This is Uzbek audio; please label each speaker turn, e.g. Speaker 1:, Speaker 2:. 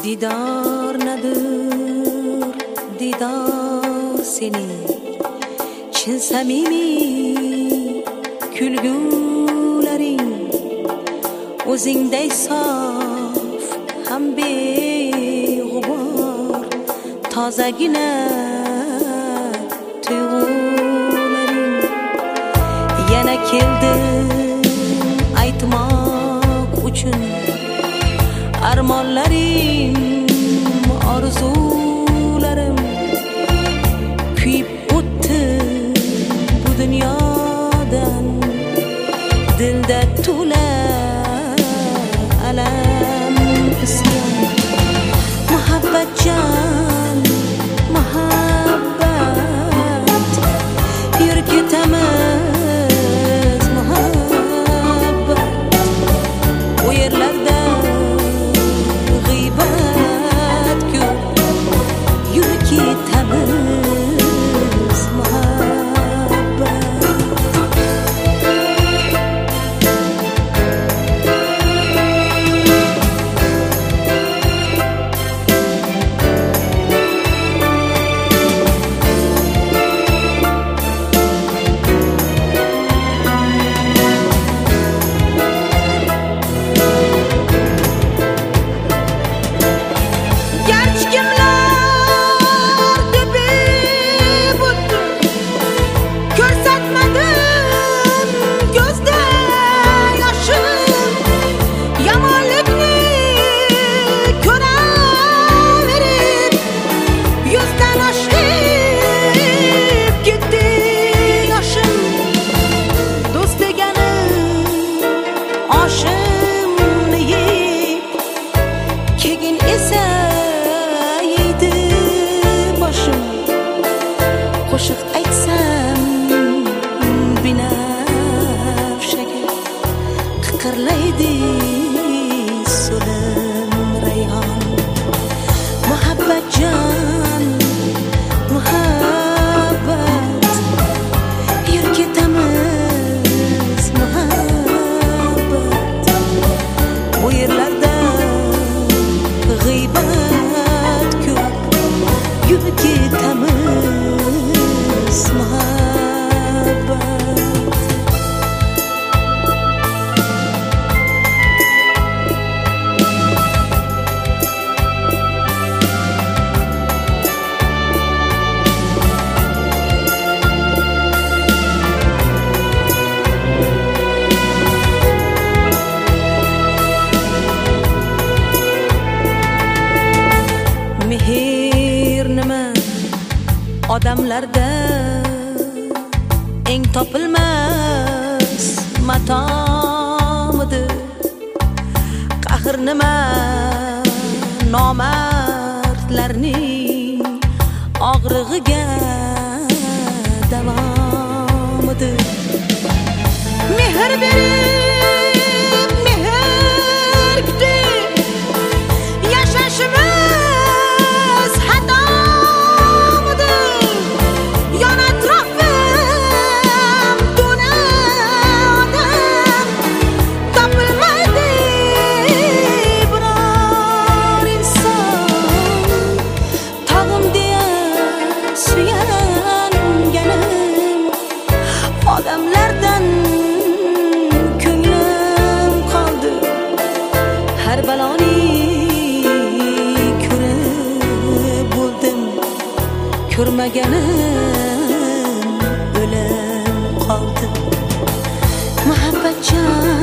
Speaker 1: Didar nedir, didar senin chin samimiy kulgularing o'zingday sof ham beg'ubor tozagina tuyg'ularing yana keldi aytmoq uchun armonlarim orzularim kuyib o'tdi bu dunyodan dilda to'la alam isyon muhabbatjon muhabbat yur ketamiz muhabbat u yerlarda g'iybat ko'p yur ketamiz muhabbat qo'shiq aytsam binafshaga qiqirlaydi so'lim rayhon muhabbatjon muhabbat yur ketamiz muhabbat bu yerlarda g'iybat ko'p yur ketamiz muhabbat mehr nima odamlarda eng topilmas matomidir qahr nima nomardlarning og'rig'iga davomidir mehr berib mehr kutib yashashimiz xatomidir yon atrofim to'la odam topilmaydi biror inson tog'im deya suyanganim odamlardan ko'nglim qoldi har baloning ko'rib bo'ldim ko'rmaganim o'lim qoldi muhabbatjon